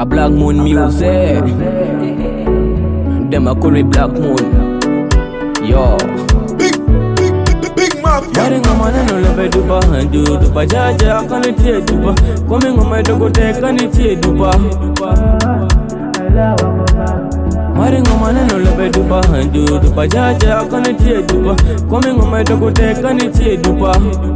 A Black Moon music. Them a call me Black Moon. Yo. Maring on my no love dupa handu dupa jaja kani tie dupa coming on my dogo te kani tie dupa Maring on my no love dupa handu dupa jaja kani tie dupa coming on my dogo te kani tie dupa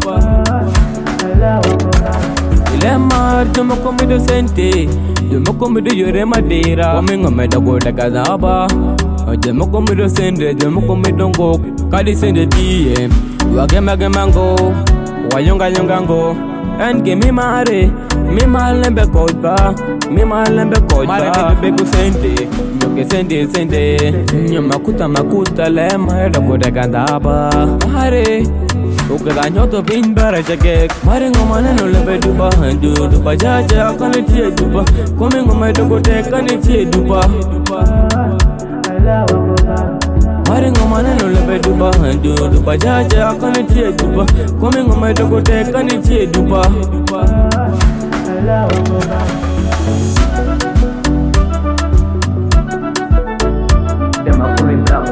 Ilemar dumo komido sente dumo komido yore madera coming on my dogo te kazaba dumo komido sente dumo komido go kadi sende DM Wagema gemango, wayonga yongango, and give me mare, me malembe koiba, me malembe koiba. Mare de beku sente, yoke sente, nyamakuta makuta le mare da koda gandaba. Mare, ukada nyoto bin bara jake, mare ngomane no lebe duba handu duba jaja kani tie duba, komi ngomane doko te kani tie duba. Maring on my no lebe duba handu duba jaja kani tie duba coming on my dogo te kani tie duba Dem a coming Black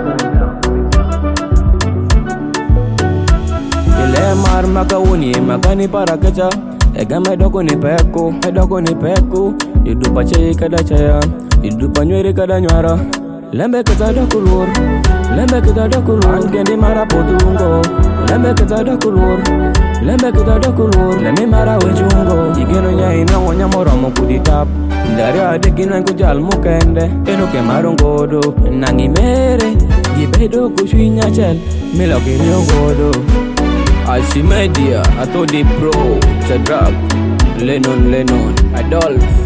Ile mar makawuni magani parakacha ega me dogo ni peko idupa che kada chaya idupa nywere kada nywara Lembe kita da kulur Gendi mara potungo Lembe kita da kulur Lemi mara wechungo Igeno nya ina wonya moromo kuditap Ndari adekina kujal mukende Eno ke marongodo Nangi mere Gibedo kushinya chel Milo kirio godo Asimedia Atodi Pro Chadrak Lennon Adolf